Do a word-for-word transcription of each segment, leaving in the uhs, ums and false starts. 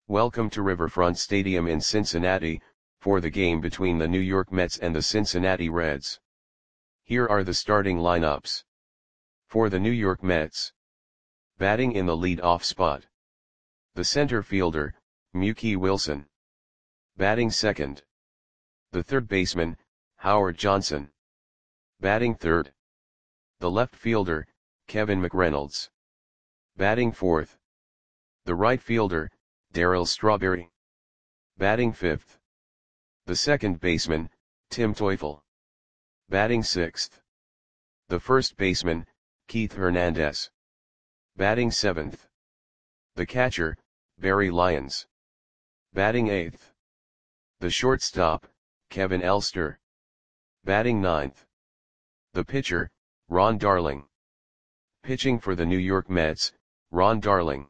Welcome to Riverfront Stadium in Cincinnati, for the game between the New York Mets and the Cincinnati Reds. Here are the starting lineups. For the New York Mets. Batting in the lead-off spot. The center fielder, Mookie Wilson. Batting second. The third baseman, Howard Johnson. Batting third. The left fielder, Kevin McReynolds. Batting fourth. The right fielder, Darryl Strawberry. Batting fifth. The second baseman, Tim Teufel. Batting sixth. The first baseman, Keith Hernandez. Batting seventh. The catcher, Barry Lyons. Batting eighth. The shortstop, Kevin Elster. Batting ninth. The pitcher, Ron Darling. Pitching for the New York Mets, Ron Darling.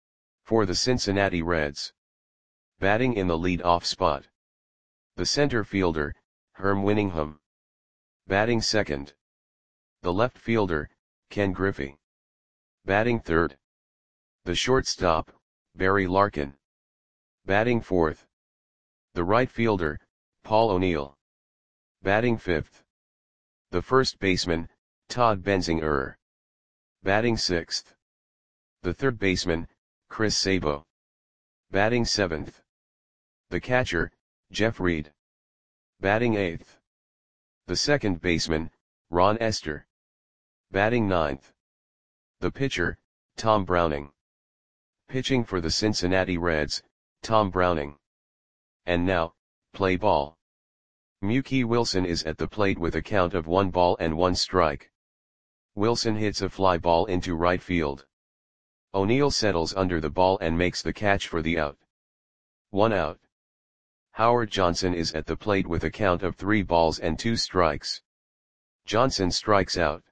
For the Cincinnati Reds. Batting in the lead-off spot. The center fielder, Herm Winningham. Batting second. The left fielder, Ken Griffey. Batting third. The shortstop, Barry Larkin. Batting fourth. The right fielder, Paul O'Neill. Batting fifth. The first baseman, Todd Benzinger. Batting sixth. The third baseman, Chris Sabo. Batting seventh. The catcher, Jeff Reed. Batting eighth. The second baseman, Ron Esther. Batting ninth. The pitcher, Tom Browning. Pitching for the Cincinnati Reds, Tom Browning. And now, play ball. Mookie Wilson is at the plate with a count of one ball and one strike. Wilson hits a fly ball into right field. O'Neill settles under the ball and makes the catch for the out. One out. Howard Johnson is at the plate with a count of three balls and two strikes. Johnson strikes out.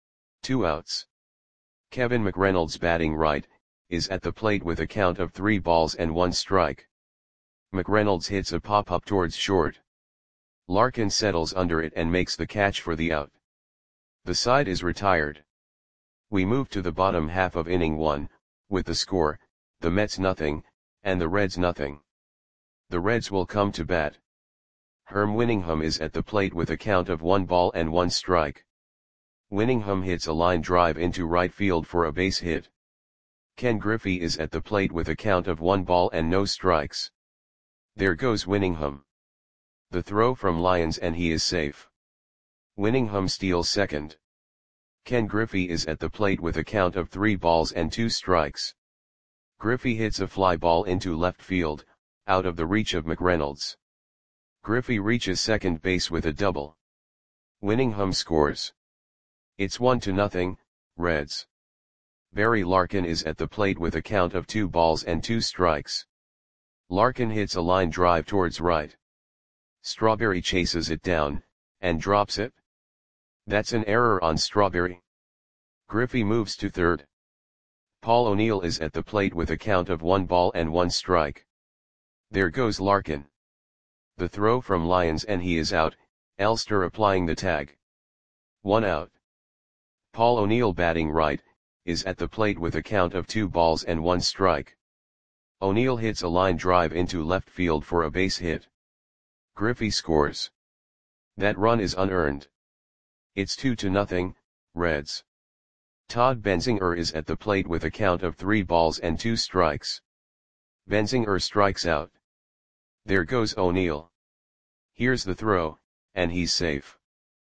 Two outs. Kevin McReynolds, batting right, is at the plate with a count of three balls and one strike. McReynolds hits a pop-up towards short. Larkin settles under it and makes the catch for the out. The side is retired. We move to the bottom half of inning one, with the score, the Mets nothing, and the Reds nothing. The Reds will come to bat. Herm Winningham is at the plate with a count of one ball and one strike. Winningham hits a line drive into right field for a base hit. Ken Griffey is at the plate with a count of one ball and no strikes. There goes Winningham. The throw from Lyons and he is safe. Winningham steals second. Ken Griffey is at the plate with a count of three balls and two strikes. Griffey hits a fly ball into left field, out of the reach of McReynolds. Griffey reaches second base with a double. Winningham scores. It's one to nothing, Reds. Barry Larkin is at the plate with a count of two balls and two strikes. Larkin hits a line drive towards right. Strawberry chases it down, and drops it. That's an error on Strawberry. Griffey moves to third. Paul O'Neill is at the plate with a count of one ball and one strike. There goes Larkin. The throw from Lyons and he is out, Elster applying the tag. One out. Paul O'Neill, batting right, is at the plate with a count of two balls and one strike. O'Neill hits a line drive into left field for a base hit. Griffey scores. That run is unearned. It's two to nothing, Reds. Todd Benzinger is at the plate with a count of three balls and two strikes. Benzinger strikes out. There goes O'Neill. Here's the throw, and he's safe.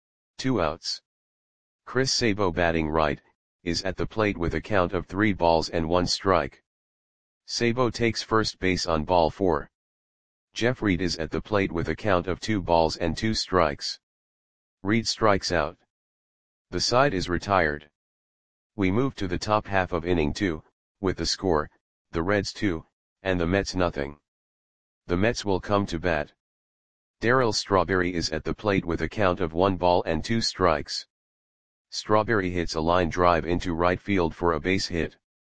Two outs. Chris Sabo, batting right, is at the plate with a count of three balls and one strike. Sabo takes first base on ball four. Jeff Reed is at the plate with a count of two balls and two strikes. Reed strikes out. The side is retired. We move to the top half of inning two, with the score, the Reds two, and the Mets nothing. The Mets will come to bat. Darryl Strawberry is at the plate with a count of one ball and two strikes. Strawberry hits a line drive into right field for a base hit.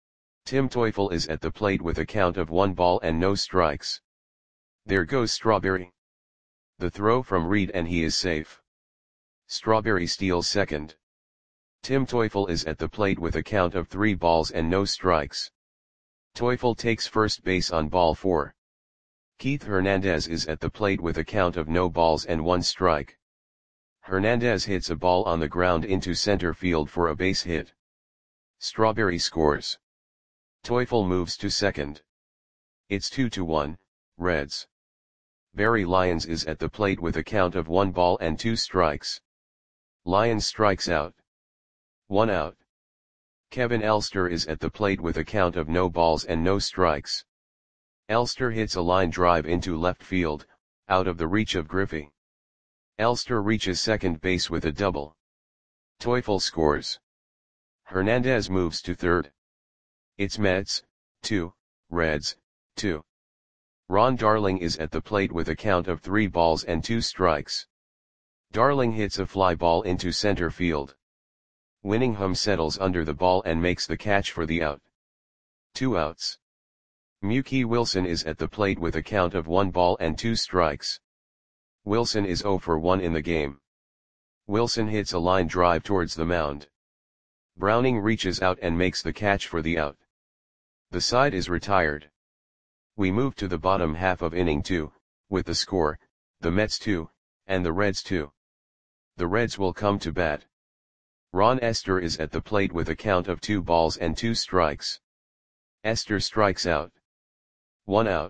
Tim Teufel is at the plate with a count of one ball and no strikes. There goes Strawberry. The throw from Reed and he is safe. Strawberry steals second. Tim Teufel is at the plate with a count of three balls and no strikes. Teufel takes first base on ball four. Keith Hernandez is at the plate with a count of no balls and one strike. Hernandez hits a ball on the ground into center field for a base hit. Strawberry scores. Teufel moves to second. It's two to one, Reds. Barry Lyons is at the plate with a count of one ball and two strikes. Lyons strikes out. One out. Kevin Elster is at the plate with a count of no balls and no strikes. Elster hits a line drive into left field, out of the reach of Griffey. Elster reaches second base with a double. Teufel scores. Hernandez moves to third. It's Mets, two, Reds, two. Ron Darling is at the plate with a count of three balls and two strikes. Darling hits a fly ball into center field. Winningham settles under the ball and makes the catch for the out. Two outs. Mookie Wilson is at the plate with a count of one ball and two strikes. Wilson is zero for one in the game. Wilson hits a line drive towards the mound. Browning reaches out and makes the catch for the out. The side is retired. We move to the bottom half of inning two, with the score, the Mets two, and the Reds two. The Reds will come to bat. Ron Estes is at the plate with a count of two balls and two strikes. Estes strikes out. One out.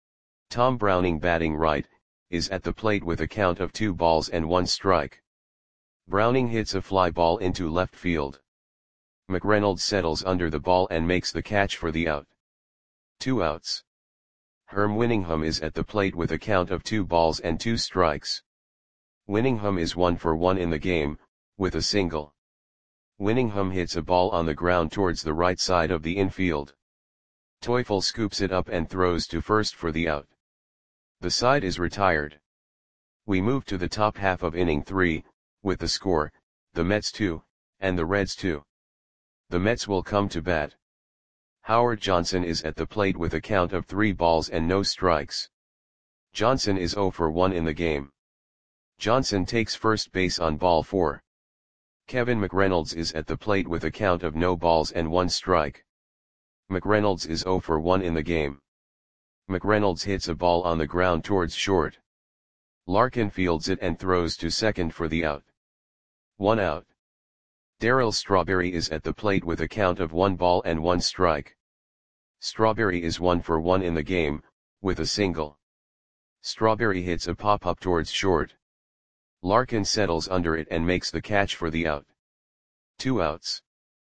Tom Browning, batting right, is at the plate with a count of two balls and one strike. Browning hits a fly ball into left field. McReynolds settles under the ball and makes the catch for the out. Two outs. Herm Winningham is at the plate with a count of two balls and two strikes. Winningham is one for one in the game, with a single. Winningham hits a ball on the ground towards the right side of the infield. Teufel scoops it up and throws to first for the out. The side is retired. We move to the top half of inning three, with the score, the Mets two, and the Reds two. The Mets will come to bat. Howard Johnson is at the plate with a count of three balls and no strikes. Johnson is zero for one in the game. Johnson takes first base on ball four. Kevin McReynolds is at the plate with a count of no balls and one strike. McReynolds is zero for one in the game. McReynolds hits a ball on the ground towards short. Larkin fields it and throws to second for the out. One out. Darryl Strawberry is at the plate with a count of one ball and one strike. Strawberry is one for one in the game, with a single. Strawberry hits a pop-up towards short. Larkin settles under it and makes the catch for the out. Two outs.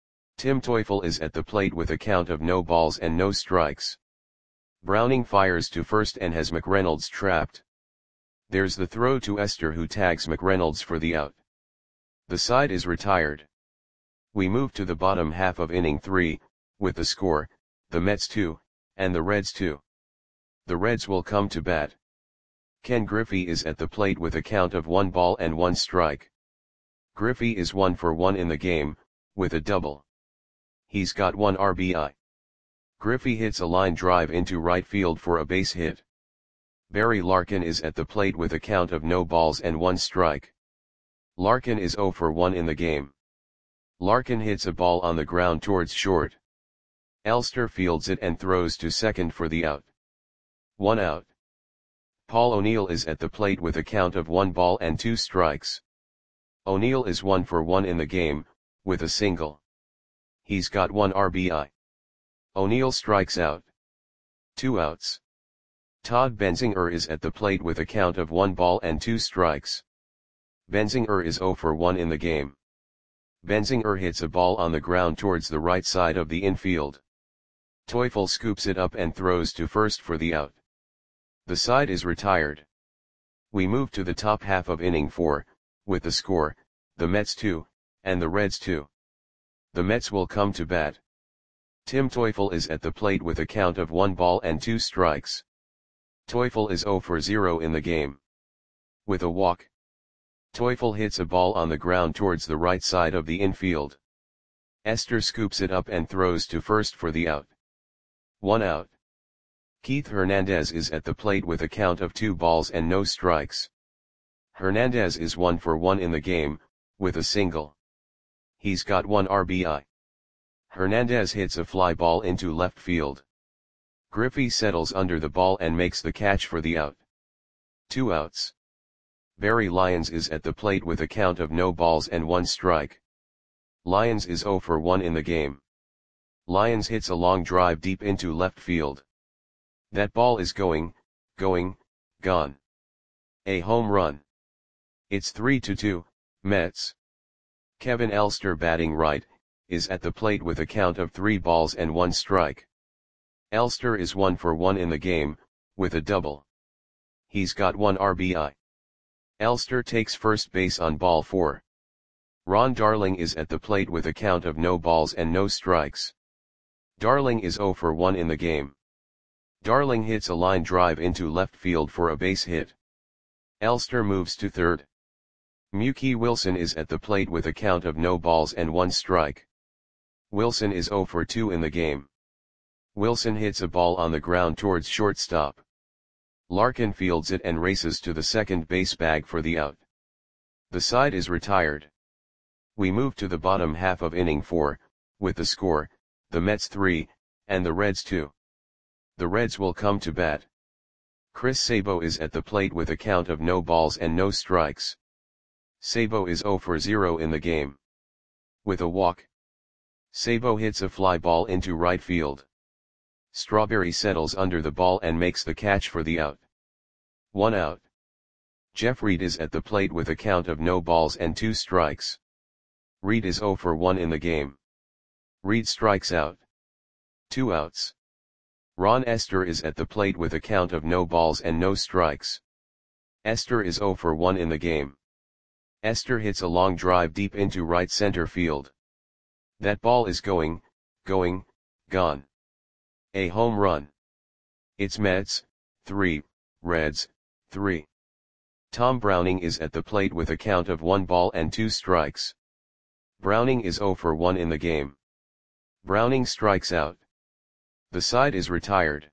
Tim Teufel is at the plate with a count of no balls and no strikes. Browning fires to first and has McReynolds trapped. There's the throw to Estes, who tags McReynolds for the out. The side is retired. We move to the bottom half of inning three, with the score, the Mets two, and the Reds two. The Reds will come to bat. Ken Griffey is at the plate with a count of one ball and one strike. Griffey is one for one in the game, with a double. He's got one R B I. Griffey hits a line drive into right field for a base hit. Barry Larkin is at the plate with a count of no balls and one strike. Larkin is zero for one in the game. Larkin hits a ball on the ground towards short. Elster fields it and throws to second for the out. One out. Paul O'Neill is at the plate with a count of one ball and two strikes. O'Neill is one for one in the game, with a single. He's got one R B I. O'Neill strikes out. Two outs. Todd Benzinger is at the plate with a count of one ball and two strikes. Benzinger is zero for one in the game. Benzinger hits a ball on the ground towards the right side of the infield. Teufel scoops it up and throws to first for the out. The side is retired. We move to the top half of inning four, with the score, the Mets two, and the Reds two. The Mets will come to bat. Tim Teufel is at the plate with a count of one ball and two strikes. Teufel is zero for zero in the game. With a walk. Teufel hits a ball on the ground towards the right side of the infield. Estes scoops it up and throws to first for the out. One out. Keith Hernandez is at the plate with a count of two balls and no strikes. Hernandez is one for one in the game, with a single. He's got one R B I. Hernandez hits a fly ball into left field. Griffey settles under the ball and makes the catch for the out. Two outs. Barry Lyons is at the plate with a count of no balls and one strike. Lyons is oh for one in the game. Lyons hits a long drive deep into left field. That ball is going, going, gone. A home run. It's three to two, Mets. Kevin Elster, batting right, is at the plate with a count of three balls and one strike. Elster is one for one in the game, with a double. He's got one R B I. Elster takes first base on ball four. Ron Darling is at the plate with a count of no balls and no strikes. Darling is oh for one in the game. Darling hits a line drive into left field for a base hit. Elster moves to third. Mookie Wilson is at the plate with a count of no balls and one strike. Wilson is oh for two in the game. Wilson hits a ball on the ground towards shortstop. Larkin fields it and races to the second base bag for the out. The side is retired. We move to the bottom half of inning four, with the score, the Mets three, and the Reds two. The Reds will come to bat. Chris Sabo is at the plate with a count of no balls and no strikes. Sabo is oh for zero in the game. With a walk, Sabo hits a fly ball into right field. Strawberry settles under the ball and makes the catch for the out. One out. Jeff Reed is at the plate with a count of no balls and two strikes. Reed is oh for one in the game. Reed strikes out. Two outs. Ron Estes is at the plate with a count of no balls and no strikes. Estes is oh for one in the game. Estes hits a long drive deep into right center field. That ball is going, going, gone. A home run. It's Mets, three, Reds, three. Tom Browning is at the plate with a count of one ball and two strikes. Browning is oh for one in the game. Browning strikes out. The side is retired.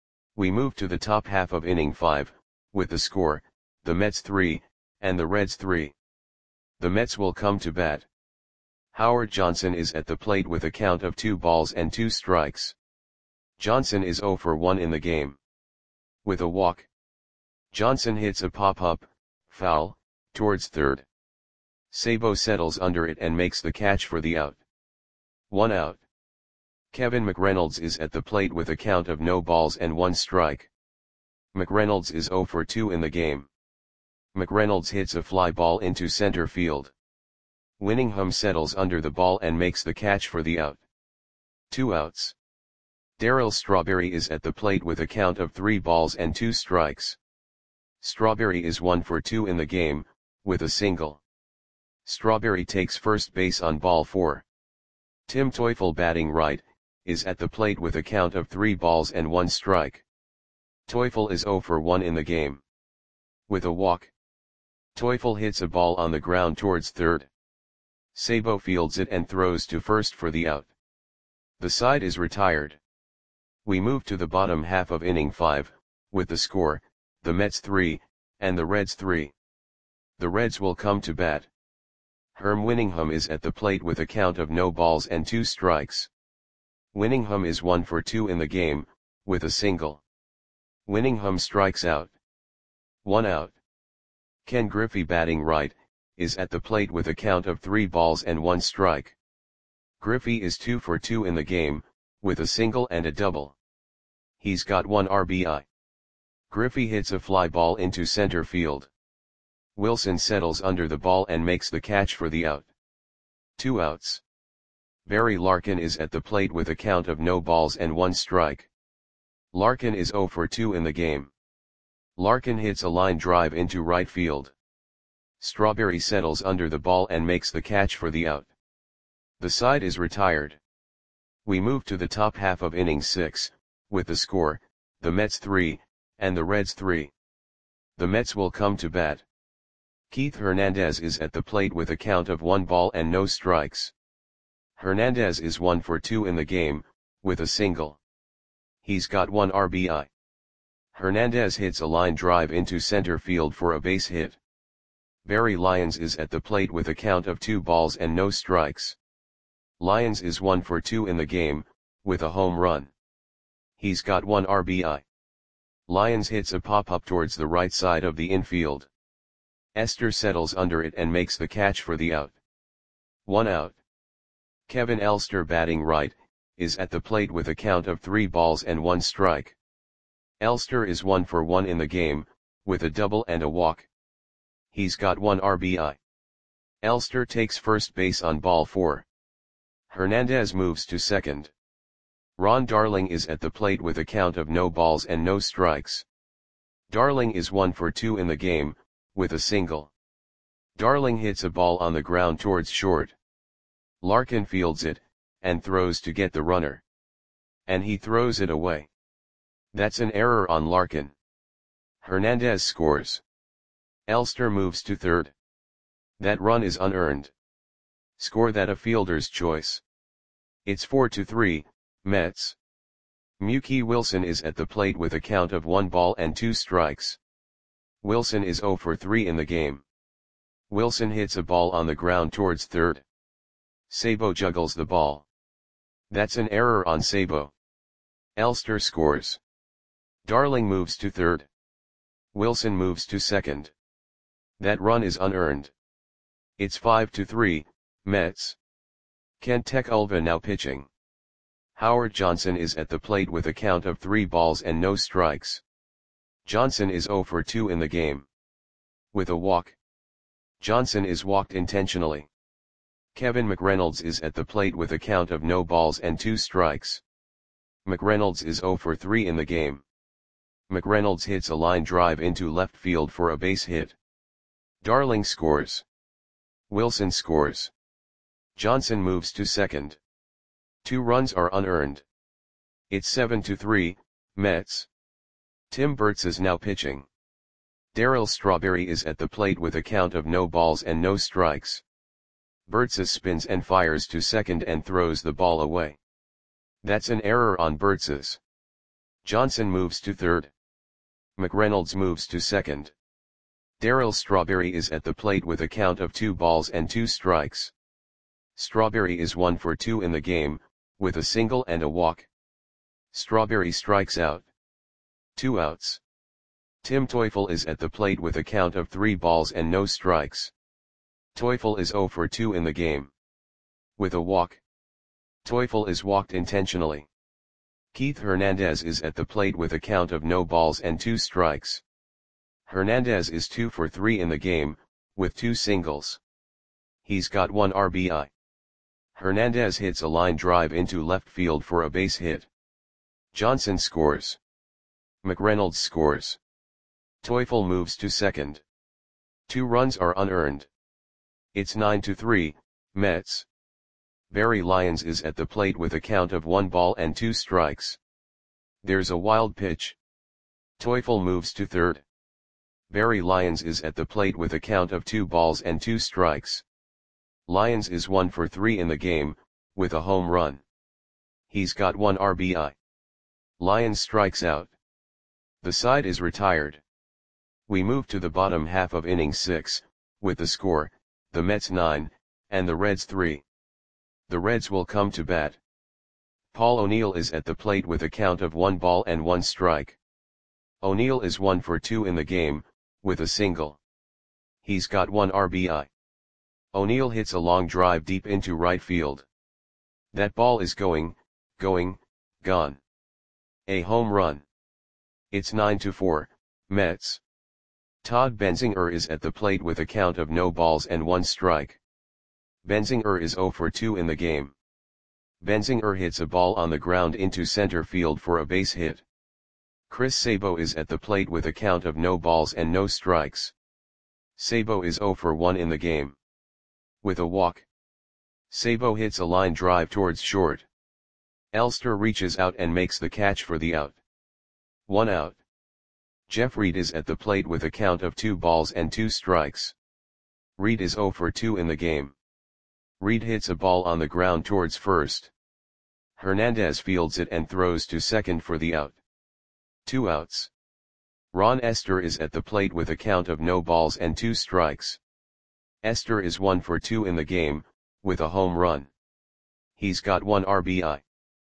We move to the top half of inning five, with the score, the Mets three, and the Reds three. The Mets will come to bat. Howard Johnson is at the plate with a count of two balls and two strikes. Johnson is oh for one in the game. With a walk, Johnson hits a pop-up, foul, towards third. Sabo settles under it and makes the catch for the out. One out. Kevin McReynolds is at the plate with a count of no balls and one strike. McReynolds is oh for two in the game. McReynolds hits a fly ball into center field. Winningham settles under the ball and makes the catch for the out. Two outs. Darryl Strawberry is at the plate with a count of three balls and two strikes. Strawberry is one for two in the game, with a single. Strawberry takes first base on ball four. Tim Teufel, batting right, is at the plate with a count of three balls and one strike. Teufel is oh for one in the game. With a walk, Teufel hits a ball on the ground towards third. Sabo fields it and throws to first for the out. The side is retired. We move to the bottom half of inning five, with the score, the Mets three, and the Reds three. The Reds will come to bat. Herm Winningham is at the plate with a count of no balls and two strikes. Winningham is one for two in the game, with a single. Winningham strikes out. One out. Ken Griffey, batting right, is at the plate with a count of three balls and one strike. Griffey is two for two in the game, with a single and a double. He's got one R B I. Griffey hits a fly ball into center field. Wilson settles under the ball and makes the catch for the out. Two outs. Barry Larkin is at the plate with a count of no balls and one strike. Larkin is oh for two in the game. Larkin hits a line drive into right field. Strawberry settles under the ball and makes the catch for the out. The side is retired. We move to the top half of inning six, with the score, the Mets three, and the Reds three. The Mets will come to bat. Keith Hernandez is at the plate with a count of one ball and no strikes. Hernandez is one for two in the game, with a single. He's got one R B I. Hernandez hits a line drive into center field for a base hit. Barry Lyons is at the plate with a count of two balls and no strikes. Lyons is one for two in the game, with a home run. He's got one R B I. Lyons hits a pop-up towards the right side of the infield. Esther settles under it and makes the catch for the out. One out. Kevin Elster, batting right, is at the plate with a count of three balls and one strike. Elster is one for one in the game, with a double and a walk. He's got one R B I. Elster takes first base on ball four. Hernandez moves to second. Ron Darling is at the plate with a count of no balls and no strikes. Darling is one for two in the game, with a single. Darling hits a ball on the ground towards short. Larkin fields it, and throws to get the runner. And he throws it away. That's an error on Larkin. Hernandez scores. Elster moves to third. That run is unearned. Score that a fielder's choice. It's four to three, Mets. Mookie Wilson is at the plate with a count of one ball and two strikes. Wilson is zero for three in the game. Wilson hits a ball on the ground towards third. Sabo juggles the ball. That's an error on Sabo. Elster scores. Darling moves to third. Wilson moves to second. That run is unearned. It's five to three, Mets. Kentech Ulva now pitching. Howard Johnson is at the plate with a count of three balls and no strikes. Johnson is zero for two in the game. With a walk. Johnson is walked intentionally. Kevin McReynolds is at the plate with a count of no balls and two strikes. McReynolds is zero for three in the game. McReynolds hits a line drive into left field for a base hit. Darling scores. Wilson scores. Johnson moves to second. Two runs are unearned. It's seven to three, Mets. Tim Burtz is now pitching. Darryl Strawberry is at the plate with a count of no balls and no strikes. Burtz spins and fires to second and throws the ball away. That's an error on Burtz's. Johnson moves to third. McReynolds moves to second. Darryl Strawberry is at the plate with a count of two balls and two strikes. Strawberry is one for two in the game, with a single and a walk. Strawberry strikes out. Two outs. Tim Teufel is at the plate with a count of three balls and no strikes. Teufel is zero for two in the game. With a walk. Teufel is walked intentionally. Keith Hernandez is at the plate with a count of no balls and two strikes. Hernandez is two for three in the game, with two singles. He's got one R B I. Hernandez hits a line drive into left field for a base hit. Johnson scores. McReynolds scores. Teufel moves to second. Two runs are unearned. It's nine to three, Mets. Barry Lyons is at the plate with a count of one ball and two strikes. There's a wild pitch. Teufel moves to third. Barry Lyons is at the plate with a count of two balls and two strikes. Lyons is one for three in the game, with a home run. He's got one R B I. Lyons strikes out. The side is retired. We move to the bottom half of inning six, with the score, the Mets nine, and the Reds three. The Reds will come to bat. Paul O'Neill is at the plate with a count of one ball and one strike. O'Neill is one for two in the game, with a single. He's got one R B I. O'Neill hits a long drive deep into right field. That ball is going, going, gone. A home run. It's nine to four, Mets. Todd Benzinger is at the plate with a count of no balls and one strike. Benzinger is zero for two in the game. Benzinger hits a ball on the ground into center field for a base hit. Chris Sabo is at the plate with a count of no balls and no strikes. Sabo is zero for one in the game. With a walk. Sabo hits a line drive towards short. Elster reaches out and makes the catch for the out. One out. Jeff Reed is at the plate with a count of two balls and two strikes. Reed is zero for two in the game. Reed hits a ball on the ground towards first. Hernandez fields it and throws to second for the out. Two outs. Ron Esther is at the plate with a count of no balls and two strikes. Esther is one for two in the game, with a home run. He's got one R B I.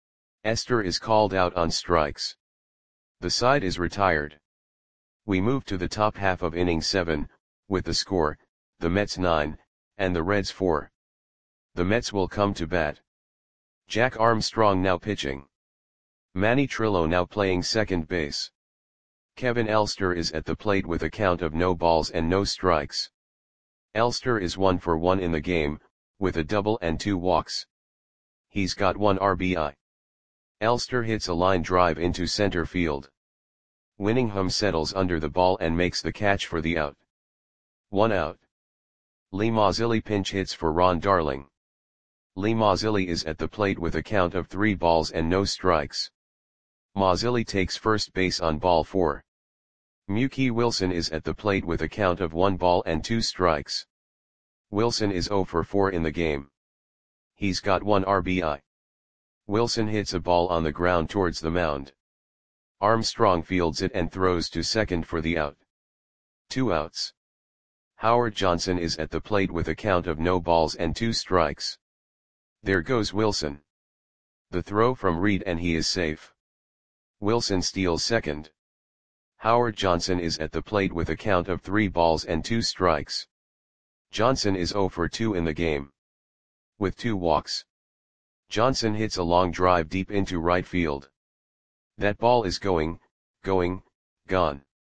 Esther is called out on strikes. The side is retired. We move to the top half of inning seven, with the score, the Mets nine, and the Reds four. The Mets will come to bat. Jack Armstrong now pitching. Manny Trillo now playing second base. Kevin Elster is at the plate with a count of no balls and no strikes. Elster is one for one in the game, with a double and two walks. He's got one R B I. Elster hits a line drive into center field. Winningham settles under the ball and makes the catch for the out. One out. Lee Mazzilli pinch hits for Ron Darling. Lee Mazzilli is at the plate with a count of three balls and no strikes. Mazzilli takes first base on ball four. Mookie Wilson is at the plate with a count of one ball and two strikes. Wilson is zero for four in the game. He's got one R B I. Wilson hits a ball on the ground towards the mound. Armstrong fields it and throws to second for the out. Two outs. Howard Johnson is at the plate with a count of no balls and two strikes. There goes Wilson. The throw from Reed and he is safe. Wilson steals second. Howard Johnson is at the plate with a count of three balls and two strikes. Johnson is zero for two in the game. With two walks. Johnson hits a long drive deep into right field. That ball is going, going, gone.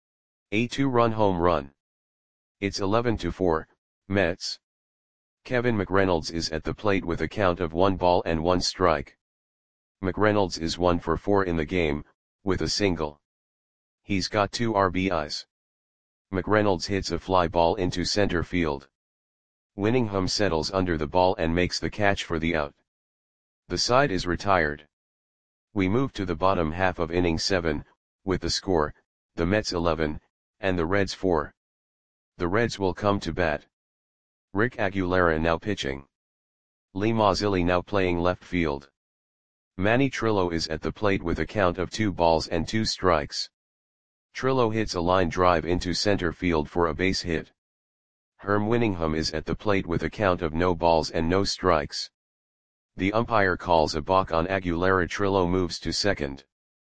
A two-run home run. It's eleven to four, Mets. Kevin McReynolds is at the plate with a count of one ball and one strike. McReynolds is one for four in the game, with a single. He's got two R B Is. McReynolds hits a fly ball into center field. Winningham settles under the ball and makes the catch for the out. The side is retired. We move to the bottom half of inning seven, with the score, the Mets eleven, and the Reds four. The Reds will come to bat. Rick Aguilera now pitching. Lee Mazzilli now playing left field. Manny Trillo is at the plate with a count of two balls and two strikes. Trillo hits a line drive into center field for a base hit. Herm Winningham is at the plate with a count of no balls and no strikes. The umpire calls a balk on Aguilera. Trillo moves to second.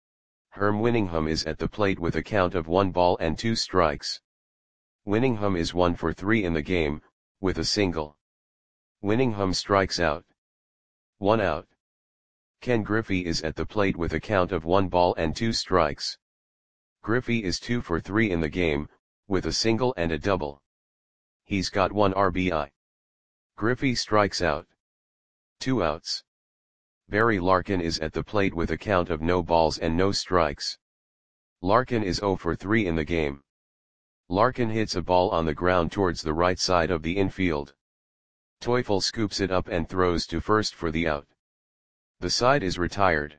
Herm Winningham is at the plate with a count of one ball and two strikes. Winningham is one for three in the game, with a single. Winningham strikes out. One out. Ken Griffey is at the plate with a count of one ball and two strikes. Griffey is two for three in the game, with a single and a double. He's got one R B I. Griffey strikes out. Two outs. Barry Larkin is at the plate with a count of no balls and no strikes. Larkin is zero for three in the game. Larkin hits a ball on the ground towards the right side of the infield. Teufel scoops it up and throws to first for the out. The side is retired.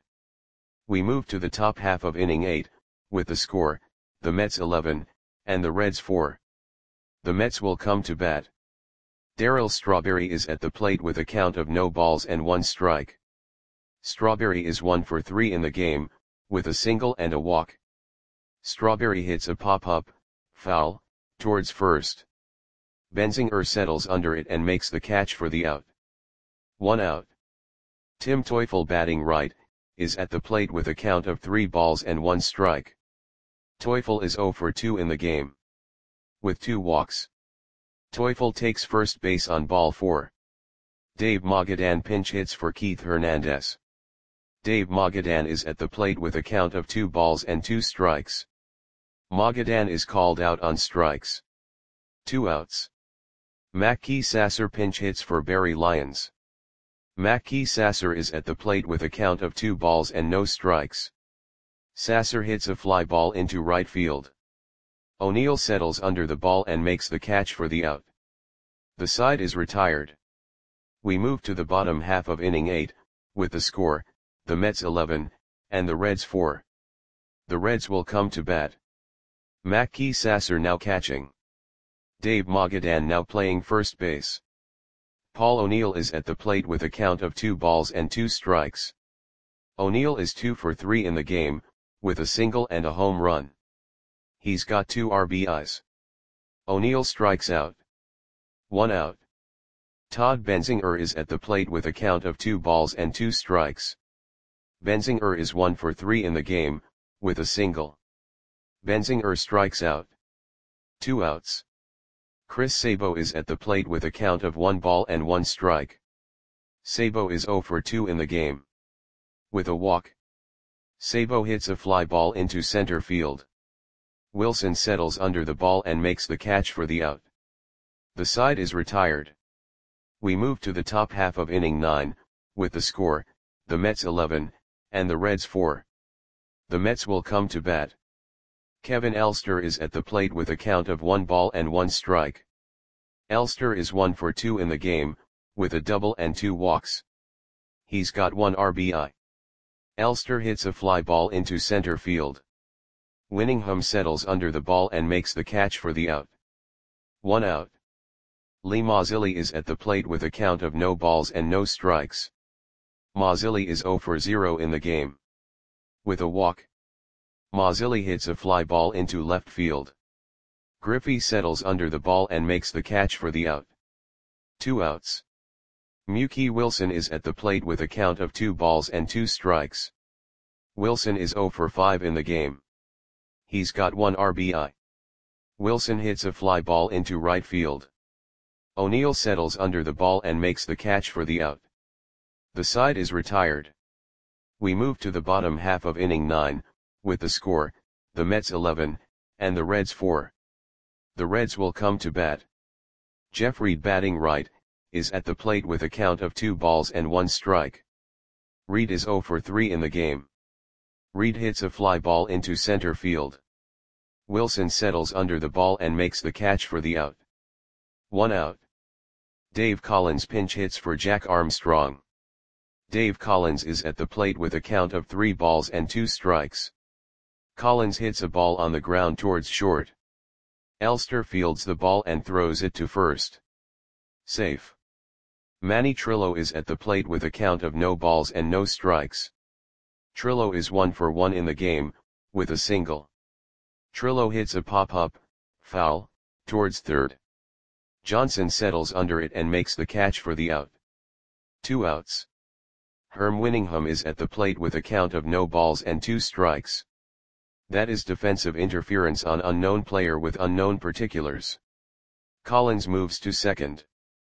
We move to the top half of inning eight, with the score, the Mets eleven, and the Reds four. The Mets will come to bat. Darryl Strawberry is at the plate with a count of no balls and one strike. Strawberry is one for three in the game, with a single and a walk. Strawberry hits a pop-up, foul, towards first. Benzinger settles under it and makes the catch for the out. One out. Tim Teufel, batting right, is at the plate with a count of three balls and one strike. Teufel is zero for two in the game. With two walks. Teufel takes first base on ball four. Dave Magadan pinch hits for Keith Hernandez. Dave Magadan is at the plate with a count of two balls and two strikes. Magadan is called out on strikes. Two outs. Mackey Sasser pinch hits for Barry Lyons. Mackey Sasser is at the plate with a count of two balls and no strikes. Sasser hits a fly ball into right field. O'Neill settles under the ball and makes the catch for the out. The side is retired. We move to the bottom half of inning eight, with the score, the Mets eleven, and the Reds four. The Reds will come to bat. Mackey Sasser now catching. Dave Magadan now playing first base. Paul O'Neill is at the plate with a count of two balls and two strikes. O'Neill is two for three in the game, with a single and a home run. He's got two R B Is. O'Neill strikes out. One out. Todd Benzinger is at the plate with a count of two balls and two strikes. Benzinger is one for three in the game, with a single. Benzinger strikes out. Two outs. Chris Sabo is at the plate with a count of one ball and one strike. Sabo is zero for two in the game. With a walk. Sabo hits a fly ball into center field. Wilson settles under the ball and makes the catch for the out. The side is retired. We move to the top half of inning nine, with the score, the Mets eleven, and the Reds four. The Mets will come to bat. Kevin Elster is at the plate with a count of one ball and one strike. Elster is one for two in the game, with a double and two walks. He's got one R B I. Elster hits a fly ball into center field. Winningham settles under the ball and makes the catch for the out. One out. Lee Mazzilli is at the plate with a count of no balls and no strikes. Mazzilli is zero for zero in the game. With a walk. Mazzilli hits a fly ball into left field. Griffey settles under the ball and makes the catch for the out. Two outs. Mookie Wilson is at the plate with a count of two balls and two strikes. Wilson is zero for five in the game. He's got one R B I. Wilson hits a fly ball into right field. O'Neill settles under the ball and makes the catch for the out. The side is retired. We move to the bottom half of inning nine, with the score, the Mets eleven, and the Reds four. The Reds will come to bat. Jeff Reed, batting right, is at the plate with a count of two balls and one strike. Reed is zero for three in the game. Reed hits a fly ball into center field. Wilson settles under the ball and makes the catch for the out. One out. Dave Collins pinch hits for Jack Armstrong. Dave Collins is at the plate with a count of three balls and two strikes. Collins hits a ball on the ground towards short. Elster fields the ball and throws it to first. Safe. Manny Trillo is at the plate with a count of no balls and no strikes. Trillo is one for one in the game, with a single. Trillo hits a pop-up, foul, towards third. Johnson settles under it and makes the catch for the out. Two outs. Herm Winningham is at the plate with a count of no balls and two strikes. That is defensive interference on unknown player with unknown particulars. Collins moves to second.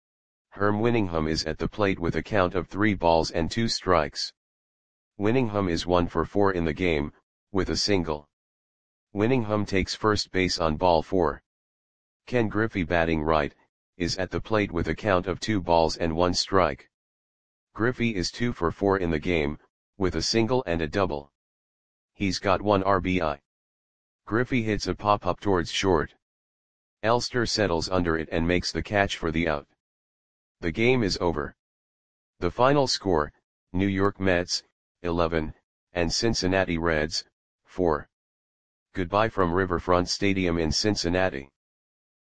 Herm Winningham is at the plate with a count of three balls and two strikes. Winningham is one for four in the game, with a single. Winningham takes first base on ball four. Ken Griffey, batting right, is at the plate with a count of two balls and one strike. Griffey is two for four in the game, with a single and a double. He's got one R B I. Griffey hits a pop-up towards short. Elster settles under it and makes the catch for the out. The game is over. The final score, New York Mets, eleven, and Cincinnati Reds, four. Goodbye from Riverfront Stadium in Cincinnati.